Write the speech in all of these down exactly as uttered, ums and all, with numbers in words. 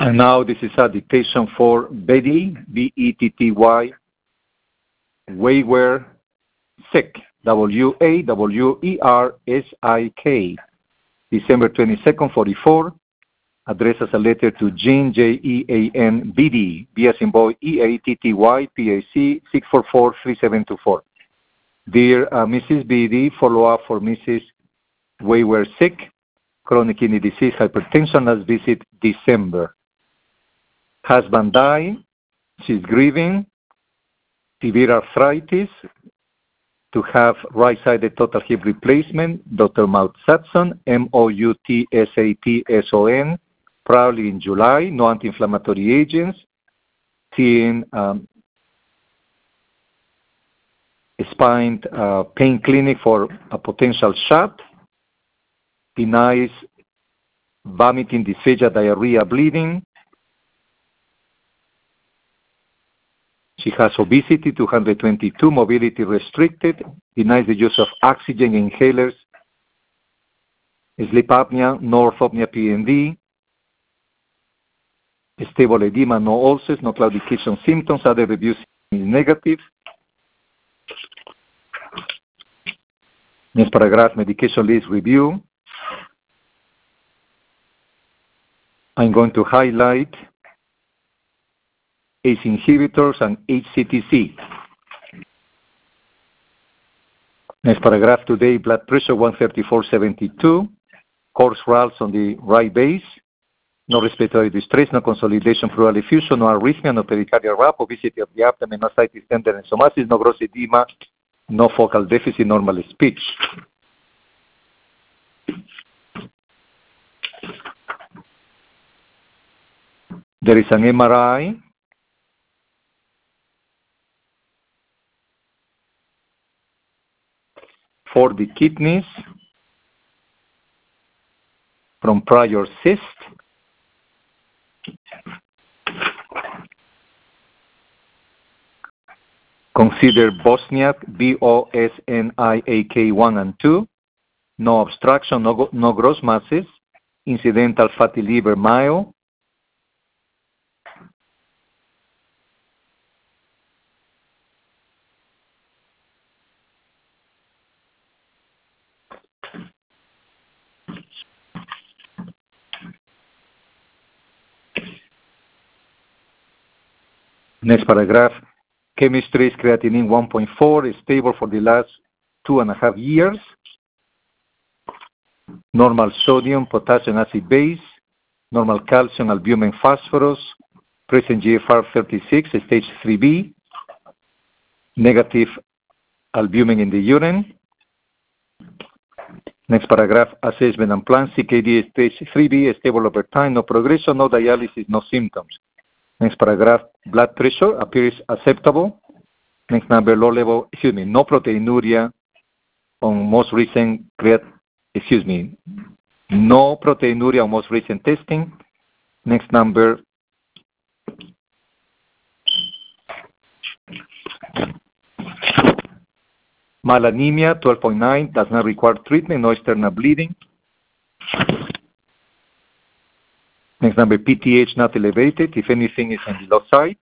And now this is a dictation for Betty, B E T T Y, Wayware Sick, W A W E R S I K, December twenty-second, forty-four, addressed as a letter to Jean, J E A N, B D, B as in boy, E A T T Y, P A C, six four four, three seven two four. Dear uh, Missus B D, follow-up for Missus Wayware Sick, chronic kidney disease, hypertension, last visit December. Husband died, she's grieving, severe arthritis, to have right-sided total hip replacement, Doctor Maud Satson, M O U T S A T S O N, probably in July, no anti-inflammatory agents, seeing um, a spine uh, pain clinic for a potential shot, denies vomiting, dysphagia, diarrhea, bleeding. She has obesity, two hundred twenty-two, mobility restricted, denies the use of oxygen inhalers, sleep apnea, no orthopnea, P N D, stable edema, no ulcers, no claudication symptoms, other reviews is negative. Next paragraph, medication list review. I'm going to highlight A C E inhibitors and H C T C. Next paragraph today, blood pressure one thirty-four seventy-two, coarse rals on the right base, no respiratory distress, no consolidation, pleural effusion, no arrhythmia, no pericardial rap, obesity of the abdomen, no ascites, tenderness, somasis, no gross edema, no focal deficit, normal speech. There is an M R I for the kidneys from prior cyst. Consider Bosniak, B O S N I A K one and two, no obstruction, no, no gross masses, incidental fatty liver mild. Next paragraph, chemistry is creatinine one point four, is stable for the last two and a half years. Normal sodium, potassium, acid base, normal calcium, albumin, phosphorus, present G F R thirty-six, stage three B, negative albumin in the urine. Next paragraph, assessment and plan, C K D stage three B, stable over time, no progression, no dialysis, no symptoms. Next paragraph, blood pressure appears acceptable. Next number, low level, excuse me, no proteinuria on most recent, excuse me, no proteinuria on most recent testing. Next number, malanemia, twelve point nine, does not require treatment, no external bleeding. Next number, P T H not elevated, if anything is on the low side.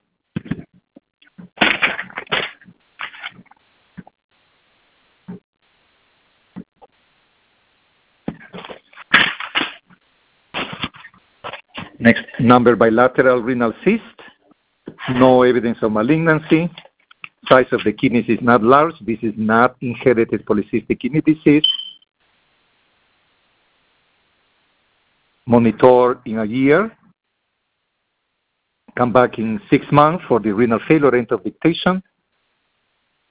Next number, bilateral renal cyst, no evidence of malignancy. Size of the kidneys is not large. This is not inherited polycystic kidney disease. Monitor in a year. Come back in six months for the renal failure, end of dictation.